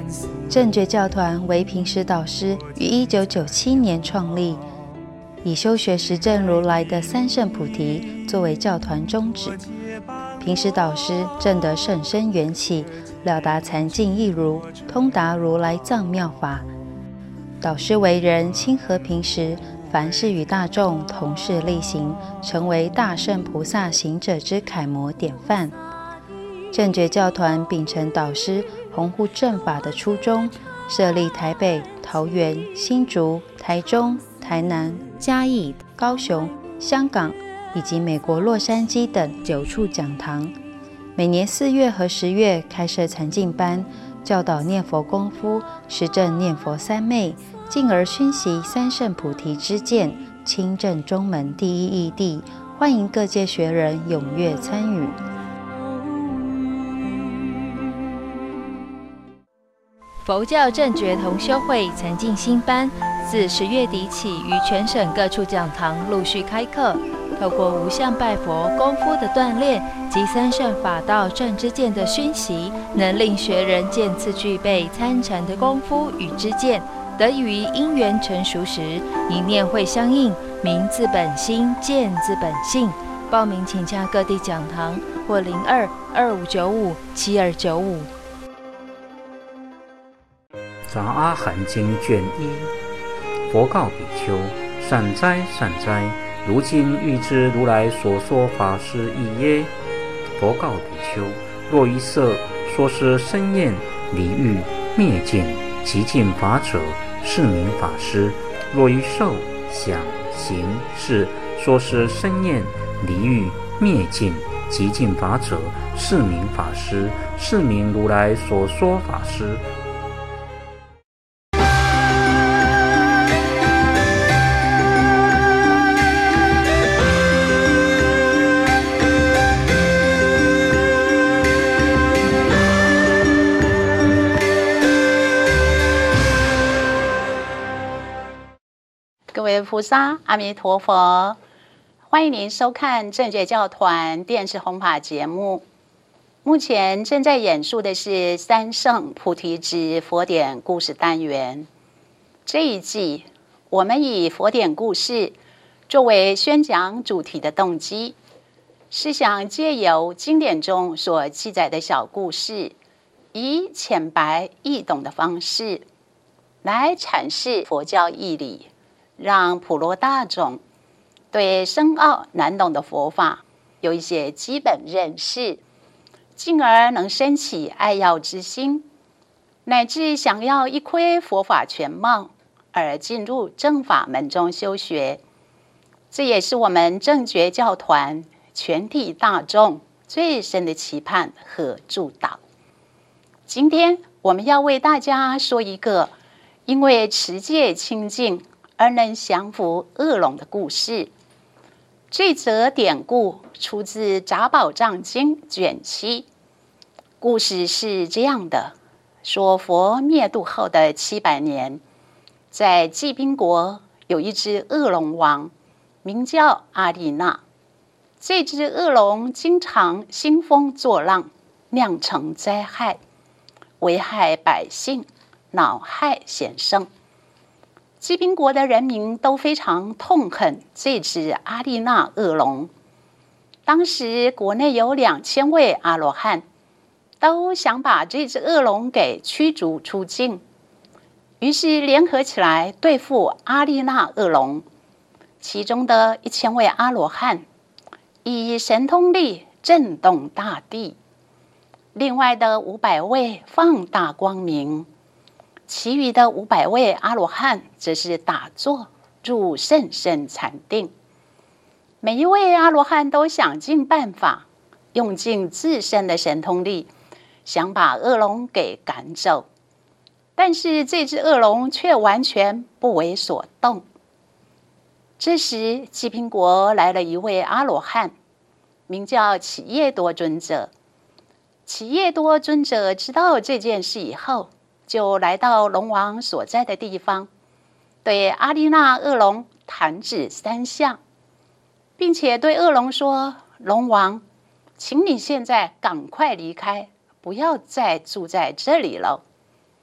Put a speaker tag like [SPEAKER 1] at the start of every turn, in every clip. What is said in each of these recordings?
[SPEAKER 1] 正觉教团为平时导师于1997年创立，以修学实证如来的三圣菩提作为教团宗旨。平时导师证得甚深缘起，了达禅境一如，通达如来藏妙法。导师为人亲和平时，凡事与大众同事力行，成为大圣菩萨行者之楷模典范。正觉教团秉承导师弘护正法的初衷，设立台北、桃园、新竹、台中、台南、嘉义、高雄、香港以及美国洛杉矶等9处讲堂。每年4月和10月开设禅净班，教导念佛功夫，实证念佛三昧，进而熏习三圣菩提之见，亲证中门第一义谛，欢迎各界学人踊跃参与。
[SPEAKER 2] 佛教正觉同修会禅净新班自10月底起于全省各处讲堂陆续开课，透过无相拜佛功夫的锻炼及三圣法道正知见的熏习，能令学人渐次具备参禅的功夫与知见，得以于因缘成熟时，一念会相应，明自本心，见自本性。报名请洽各地讲堂或02-2595-7295。
[SPEAKER 3] 杂阿含经卷1，佛告比丘：善哉善哉，如今欲知如来所说法是义耶？佛告比丘：若于色说是生厌离欲灭尽极尽法者，是名法师；若于受想行识说是生厌离欲灭尽极尽法者，是名法师，是名如来所说法师。
[SPEAKER 4] 各位菩萨，阿弥陀佛！欢迎您收看正觉教团电视弘法节目。目前正在演述的是三圣菩提之佛典故事单元。这一季，我们以佛典故事作为宣讲主题的动机，是想借由经典中所记载的小故事，以浅白易懂的方式来阐释佛教义理，让普罗大众对深奥难懂的佛法有一些基本认识，进而能升起爱要之心，乃至想要一窥佛法全貌而进入正法门中修学。这也是我们正觉教团全体大众最深的期盼和祝祷。今天我们要为大家说一个因为持戒清净而能降服恶龙的故事。这则典故出自《杂宝藏经》卷7。故事是这样的：说佛灭度后的700年，在济宾国有一只恶龙王，名叫阿丽娜。这只恶龙经常兴风作浪，酿成灾害，危害百姓，恼害贤圣。济宾国的人民都非常痛恨这只阿丽娜恶龙。当时国内有2000位阿罗汉，都想把这只恶龙给驱逐出境，于是联合起来对付阿丽娜恶龙。其中的1000位阿罗汉以神通力震动大地，另外的500位放大光明，其余的500位阿罗汉则是打坐入甚深禅定。每一位阿罗汉都想尽办法，用尽自身的神通力，想把恶龙给赶走。但是这只恶龙却完全不为所动。这时济宾国来了一位阿罗汉，名叫祇夜多尊者。祇夜多尊者知道这件事以后，就来到龙王所在的地方，对阿丽娜恶龙弹指3下，并且对恶龙说：龙王，请你现在赶快离开，不要再住在这里了。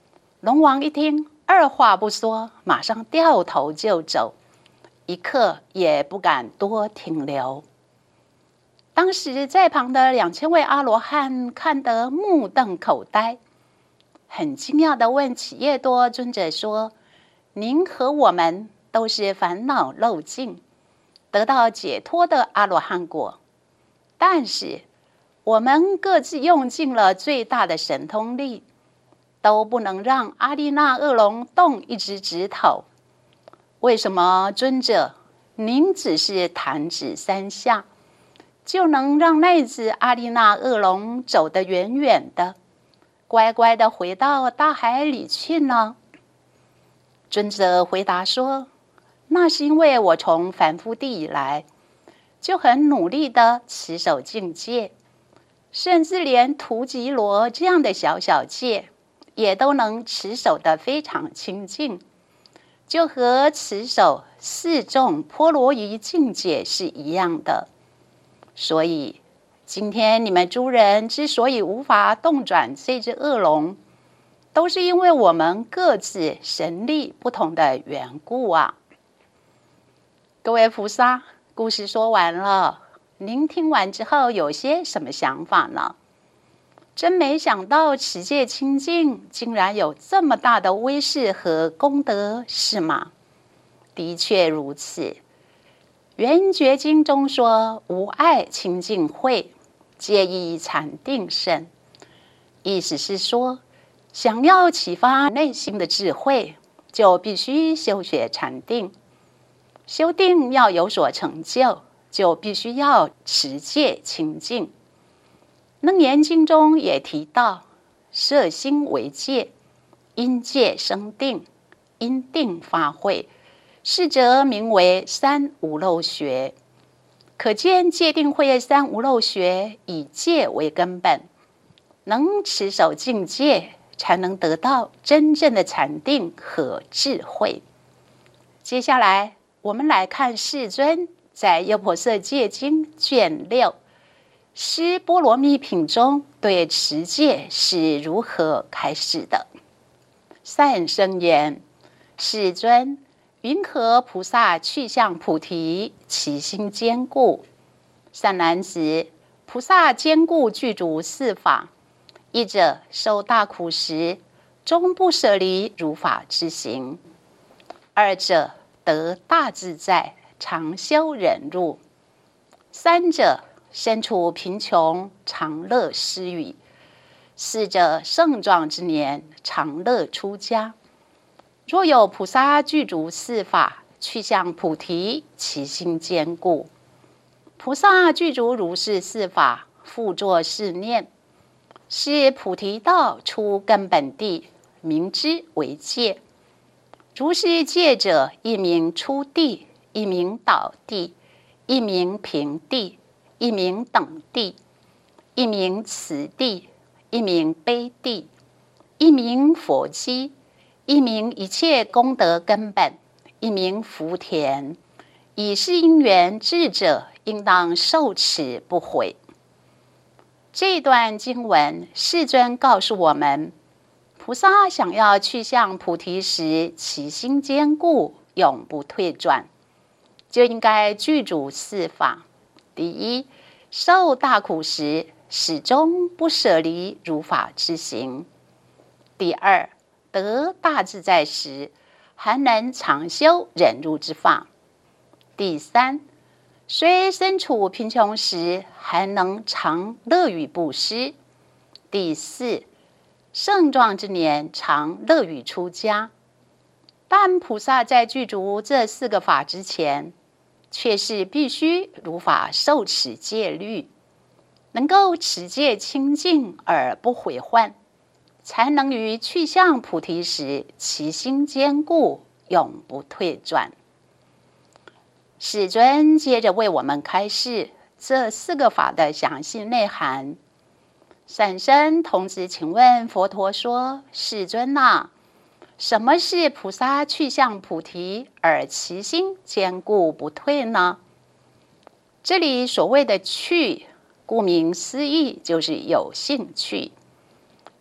[SPEAKER 4] 龙王一听，二话不说，马上掉头就走，一刻也不敢多停留。当时在旁的2000位阿罗汉看得目瞪口呆，很惊讶地问祇夜多尊者说：您和我们都是烦恼漏尽，得到解脱的阿罗汉果，但是我们各自用尽了最大的神通力，都不能让阿利那恶龙动一只指头。为什么尊者您只是弹指3下，就能让那只阿利那恶龙走得远远的，乖乖地回到大海里去呢？尊者回答说：那是因为我从凡夫地以来，就很努力地持守境界，甚至连荼吉罗这样的小小戒也都能持守得非常清净，就和持守4众波罗夷境界是一样的。所以今天你们诸人之所以无法动转这只恶龙，都是因为我们各自神力不同的缘故啊。各位菩萨，故事说完了，您听完之后有些什么想法呢？真没想到持戒清净竟然有这么大的威势和功德，是吗？的确如此。圆觉经中说：无碍清净慧，皆以禅定生。意思是说，想要启发内心的智慧，就必须修学禅定。修定要有所成就，就必须要持戒清净。楞严经中也提到：摄心为戒，因戒生定，因定发慧，是则名为三无漏学。可见戒定慧三无漏学以戒为根本，能持守境界，才能得到真正的禅定和智慧。接下来我们来看世尊在《优婆塞戒经》卷6施波罗蜜品中对持戒是如何开始的。善生言：世尊，云何菩萨去向菩提，其心坚固？善男子，菩萨坚固具足4法：一者受大苦时，终不舍离如法之行；二者得大自在，常修忍辱；三者身处贫穷，常乐施予；四者盛壮之年，常乐出家。若有菩萨具足4法，去向菩提，其心坚固。菩萨具足如是4法，复作是念：是菩提道出根本地，名之为戒。如是戒者，一名初地，一名导地，一名平地，一名等地，一名慈地，一名悲地，一名佛机，一名一切功德根本，一名福田。以是因缘智者，应当受持不悔。这段经文，世尊告诉我们，菩萨想要去向菩提时，其心坚固，永不退转，就应该具足4法。第一，受大苦时，始终不舍离如法之行；第二，得大自在时，还能常修忍辱之法；第三，虽身处贫穷时，还能常乐于布施；第四，盛壮之年，常乐于出家。但菩萨在具足这4个法之前，却是必须如法受持戒律，能够持戒清净而不毁患，才能于去向菩提时，其心坚固，永不退转。世尊接着为我们开示这4个法的详细内涵。善生童子请问佛陀说：世尊啊，什么是菩萨去向菩提而其心坚固不退呢？这里所谓的去，顾名思义就是有兴趣。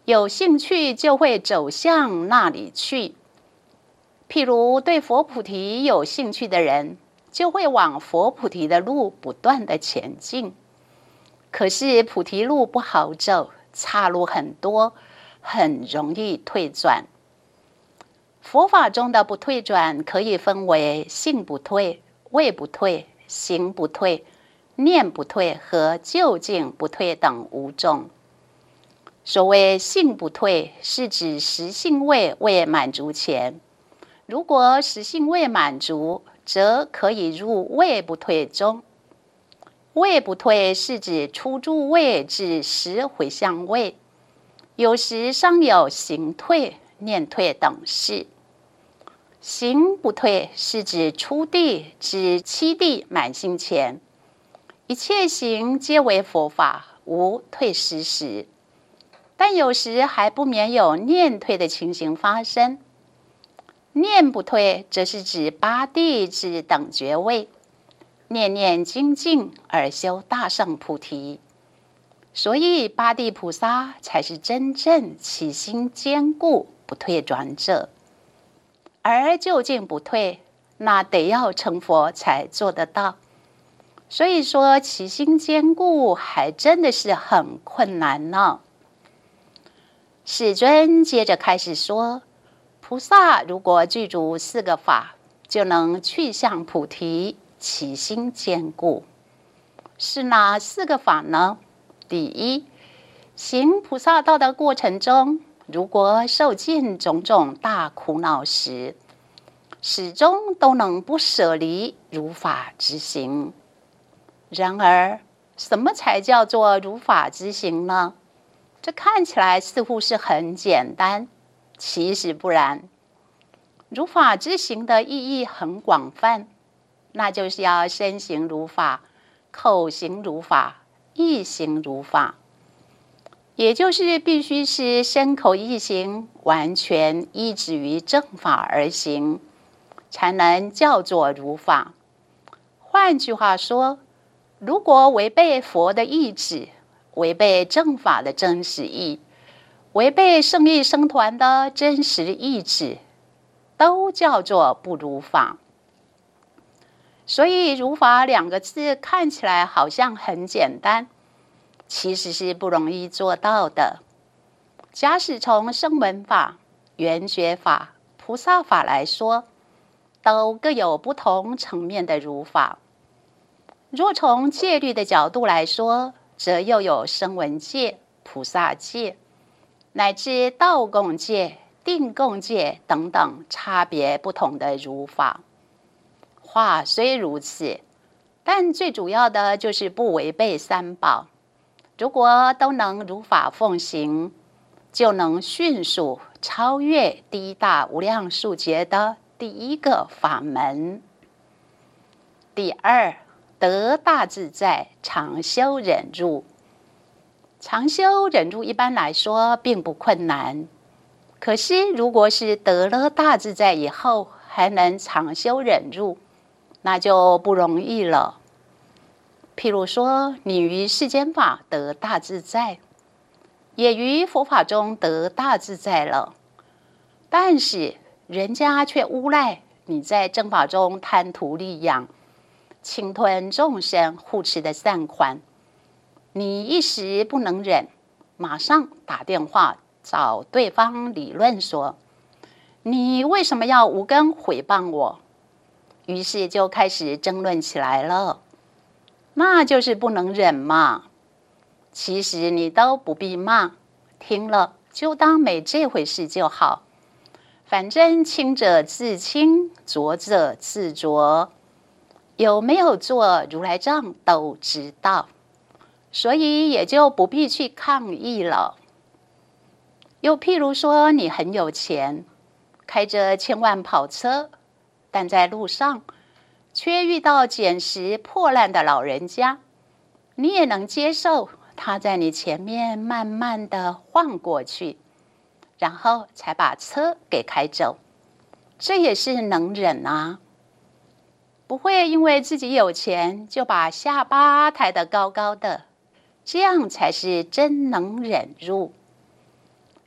[SPEAKER 4] 有兴趣就会走向那里去。譬如对佛菩提有兴趣的人，就会往佛菩提的路不断的前进。可是菩提路不好走，岔路很多，很容易退转。佛法中的不退转可以分为性不退、位不退、行不退、念不退和究竟不退等5种。所谓性不退，是指实性位未满足前，如果实性未满足，则可以入位不退中。位不退是指初住位至10回向位，有时尚有行退、念退等事。行不退是指初地至7地满心前，一切行皆为佛法，无退失时。但有时还不免有念退的情形发生。念不退则是指8地至等觉位，念念精进而修大乘菩提。所以8地菩萨才是真正起心坚固不退转者。而究竟不退，那得要成佛才做得到。所以说起心坚固还真的是很困难呢。世尊接着开始说，菩萨如果具足4个法，就能去向菩提，起心坚固。是哪4个法呢？第一，行菩萨道的过程中，如果受尽种种大苦恼时，始终都能不舍离如法之行。然而，什么才叫做如法之行呢？这看起来似乎是很简单，其实不然。如法之行的意义很广泛，那就是要身行如法，口行如法，意行如法。也就是必须是身口意行完全依止于正法而行，才能叫做如法。换句话说，如果违背佛的意志，违背正法的真实义，违背圣意僧团的真实意志，都叫做不如法。所以如法2个字看起来好像很简单，其实是不容易做到的。假使从声闻法、缘觉法、菩萨法来说，都各有不同层面的如法。若从戒律的角度来说，则又有声闻戒、菩萨戒，乃至道共戒、定共戒等等差别不同的如法。话虽如此，但最主要的就是不违背3宝。如果都能如法奉行，就能迅速超越第一大无量数劫的第1个法门。第二，得大自在，常修忍辱。常修忍辱一般来说并不困难，可是如果是得了大自在以后还能常修忍辱，那就不容易了。譬如说，你于世间法得大自在，也于佛法中得大自在了，但是人家却诬赖你在正法中贪图利养，侵吞众生护持的善款，你一时不能忍，马上打电话找对方理论说，你为什么要无根毁谤我？于是就开始争论起来了。那就是不能忍嘛。其实你都不必骂，听了就当没这回事就好。反正清者自清，浊者自浊，有没有做如来藏都知道，所以也就不必去抗议了。又譬如说，你很有钱，开着千万跑车，但在路上却遇到捡拾破烂的老人家，你也能接受他在你前面慢慢的晃过去，然后才把车给开走，这也是能忍啊。不会因为自己有钱就把下巴抬得高高的，这样才是真能忍辱。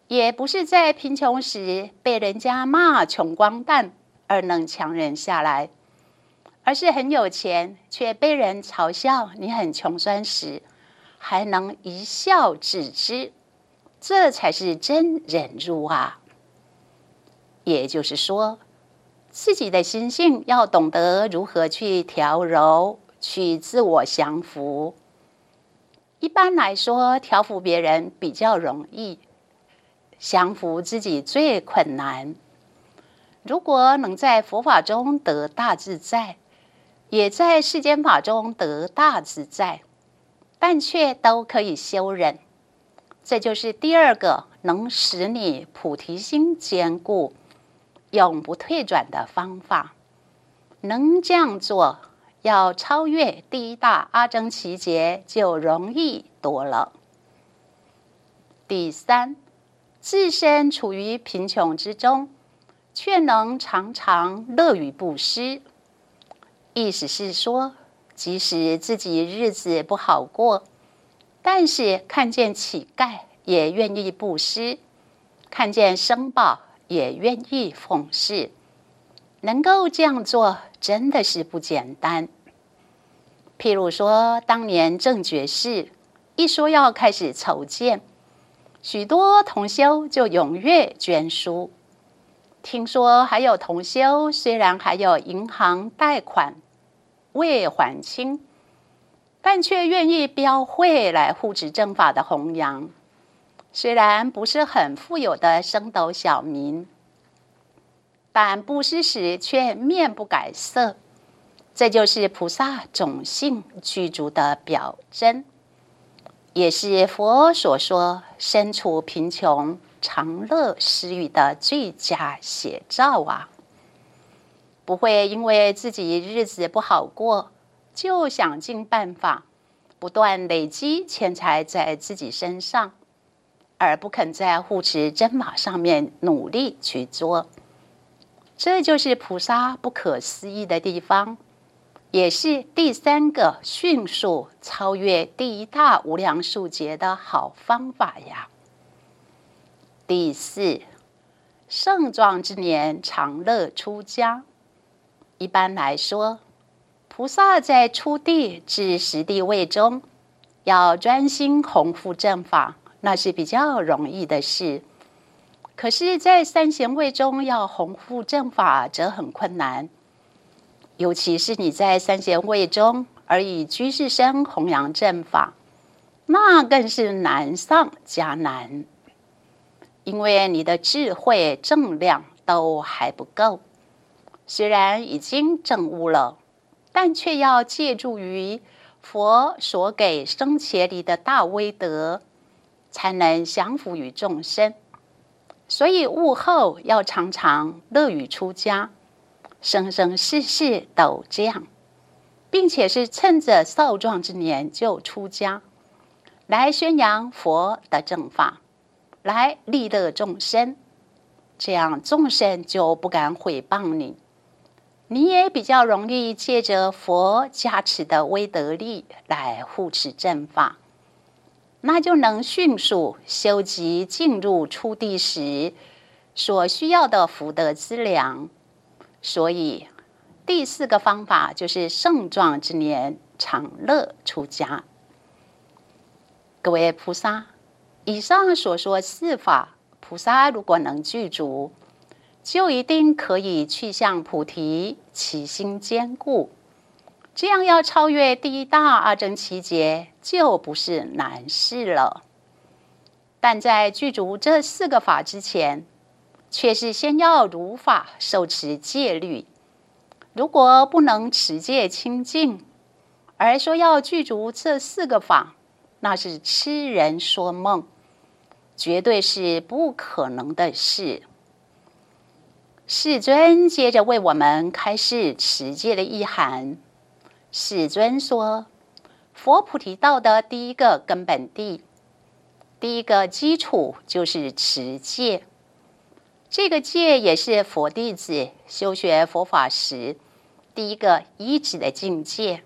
[SPEAKER 4] 也不是在贫穷时被人家骂穷光蛋而能强忍下来，而是很有钱却被人嘲笑你很穷酸时，还能一笑置之，这才是真忍辱啊！也就是说，自己的心性要懂得如何去调柔，去自我降服。一般来说，调服别人比较容易，降服自己最困难。如果能在佛法中得大自在，也在世间法中得大自在，但却都可以修忍，这就是第二个能使你菩提心坚固、永不退转的方法。能这样做，要超越第一大阿僧祇劫就容易多了。第三，自身处于贫穷之中，却能常常乐于布施。意思是说，即使自己日子不好过，但是看见乞丐也愿意布施，看见生宝也愿意奉事。能够这样做真的是不简单。譬如说，当年正觉寺一说要开始筹建，许多同修就踊跃捐书。听说还有同修虽然还有银行贷款未还清，但却愿意标会来护持正法的弘扬。虽然不是很富有的升斗小民，但布施时却面不改色，这就是菩萨种性具足的表征，也是佛所说身处贫穷常乐施予的最佳写照啊！不会因为自己日子不好过，就想尽办法不断累积钱财在自己身上，而不肯在护持真法上面努力去做。这就是菩萨不可思议的地方，也是第三个迅速超越第一大无量数劫的好方法呀。第四，盛壮之年常乐出家。一般来说，菩萨在初地至十地位中，要专心弘护正法，那是比较容易的事。可是，在三贤位中要弘护正法，则很困难。尤其是你在三贤位中，而以居士身弘扬正法，那更是难上加难。因为你的智慧正量都还不够，虽然已经证悟了，但却要借助于佛所给生伽梨的大威德，才能降伏于众生。所以悟后要常常乐于出家，生生世世都这样，并且是趁着少壮之年就出家，来宣扬佛的正法，来利乐众生，这样众生就不敢毁谤你，你也比较容易借着佛加持的威德力来护持正法，那就能迅速修集进入初地时所需要的福德资粮。所以第四个方法就是盛壮之年常乐出家。各位菩萨，以上所说四法，菩萨如果能具足，就一定可以去向菩提，其心坚固。这样要超越第一大阿僧祇劫，就不是难事了。但在具足这四个法之前，却是先要如法受持戒律。如果不能持戒清净，而说要具足这四个法，那是痴人说梦，绝对是不可能的事。世尊接着为我们开示持戒的意涵。世尊说，佛菩提道的第一个根本地，第一个基础就是持戒。这个戒也是佛弟子修学佛法时第一个依止的境界。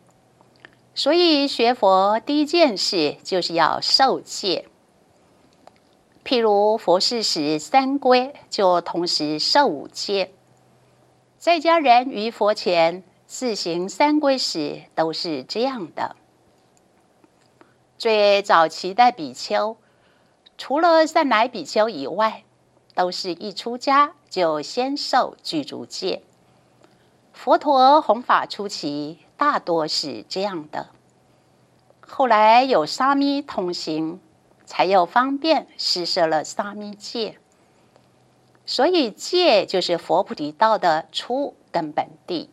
[SPEAKER 4] 所以学佛第一件事就是要受戒。 譬如佛事时三归，就同时受五戒。在家人于佛前自行三归时，都是这样的。最早期的比丘，除了善来比丘以外，都是一出家就先受具足戒。佛陀弘法初期，大多是这样的。后来有沙弥同行，才有方便施设了沙弥戒。所以戒就是佛菩提道的初根本地。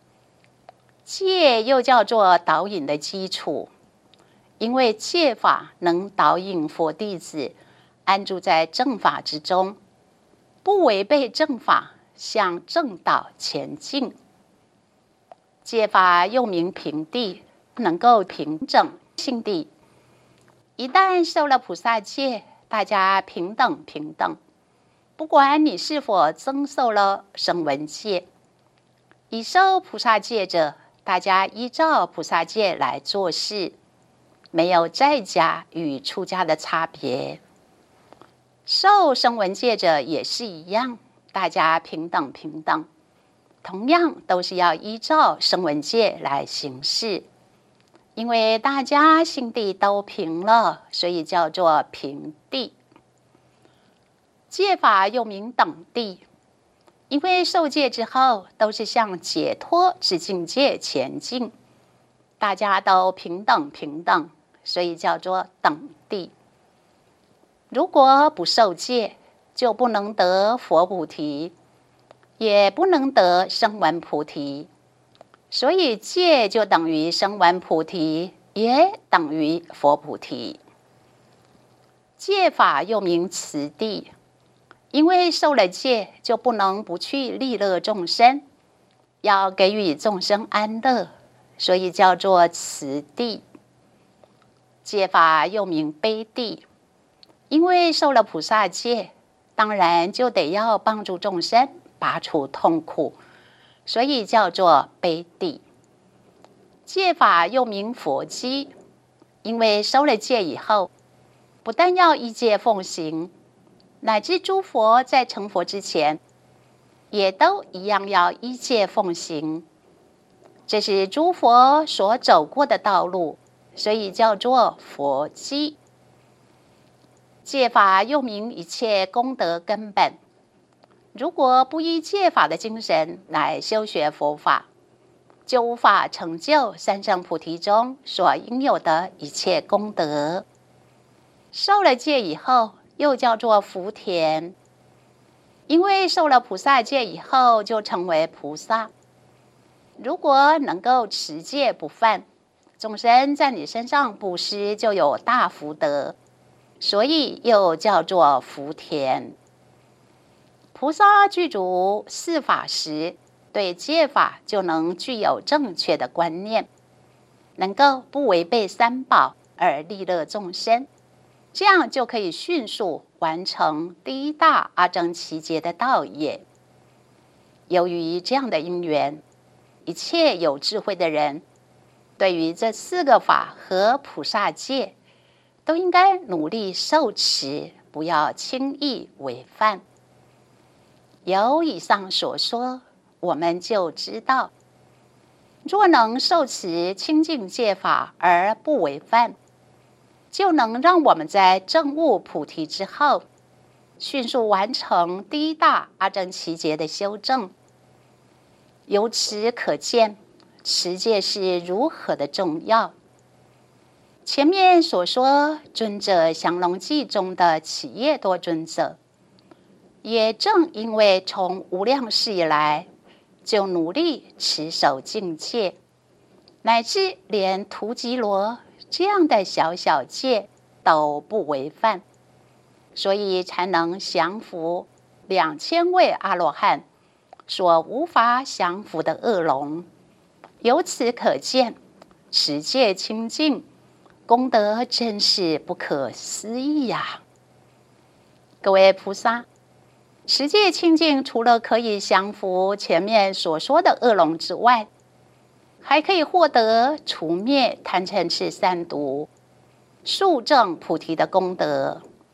[SPEAKER 4] 戒又叫做导引的基础，因为戒法能导引佛弟子安住在正法之中，不违背正法，向正道前进。戒法又名平地，能够平整心地。一旦受了菩萨戒，大家平等平等，不管你是否增受了声闻戒。已受菩萨戒者，大家依照菩萨戒来做事，没有在家与出家的差别。受声闻戒者也是一样，大家平等平等，同样都是要依照声闻戒来行事。因为大家心地都平了，所以叫做平地。戒法又名等地，因为受戒之后都是向解脱之境界前进，大家都平等平等，所以叫做等地。如果不受戒，就不能得佛菩提，也不能得声闻菩提。所以戒就等于声闻菩提，也等于佛菩提。戒法又名持地，因为受了戒，就不能不去利乐众生，要给予众生安乐，所以叫做持地。戒法又名悲地，因为受了菩萨戒，当然就得要帮助众生拔除痛苦，所以叫做悲地。戒法又名佛机，因为收了戒以后，不但要依戒奉行，乃至诸佛在成佛之前，也都一样要依戒奉行。这是诸佛所走过的道路，所以叫做佛机。戒法又名一切功德根本。如果不依戒法的精神来修学佛法，就无法成就三乘菩提中所应有的一切功德。受了戒以后，又叫做福田，因为受了菩萨戒以后，就成为菩萨。如果能够持戒不犯，众生在你身上布施，就有大福德，所以又叫做福田。菩萨具足四法时，对戒法就能具有正确的观念，能够不违背三宝而利乐众生，这样就可以迅速完成第一大阿僧祇劫的道业。由于这样的因缘，一切有智慧的人，对于这四个法和菩萨戒，都应该努力受持，不要轻易违犯。由以上所说，我们就知道，若能受持清净戒法而不违犯，就能让我们在证悟菩提之后，迅速完成第一大阿僧祇劫的修正。由此可见，持戒是如何的重要。前面所说尊者降龙记中的企业多尊者，也正因为从无量世以来就努力持守净戒，乃至连荼吉罗这样的小小戒都不违犯，所以才能降服2000位阿罗汉所无法降服的恶龙。由此可见，持戒清净功德真是不可思议呀！各位菩萨，持戒清净除了可以降服前面所说的恶龙之外，还可以获得除灭贪嗔痴三毒、速证菩提的功德。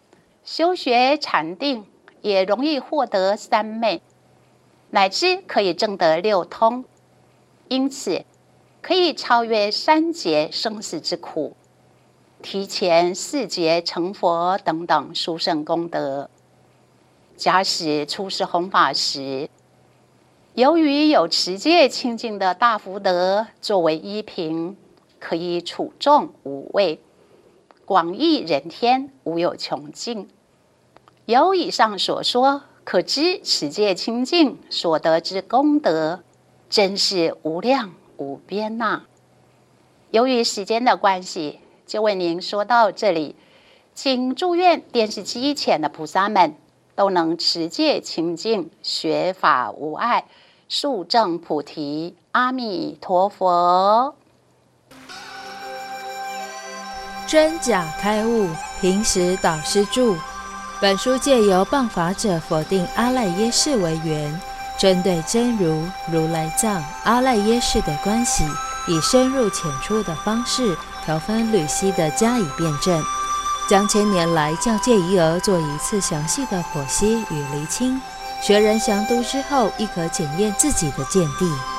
[SPEAKER 4] 修学禅定也容易获得三昧，乃至可以证得六通，因此可以超越三劫生死之苦，提前4劫成佛等等殊胜功德。假使出世弘法时，由于有持戒清净的大福德作为依凭，可以处众无畏，广益人天，无有穷尽。由以上所说，可知持戒清净所得之功德，真是无量无边呐。由于时间的关系，就为您说到这里，请祝愿电视机前的菩萨们都能持戒清净，学法无碍，速证菩提。阿弥陀佛。
[SPEAKER 2] 真假开悟，平时导师著。本书借由谤法者否定阿赖耶识为缘，针对真如、如来藏、阿赖耶识的关系，以深入浅出的方式，条分缕析地加以辩证，将千年来教戒遗讹做一次详细的剖析与厘清。学人详读之后，亦可检验自己的见地。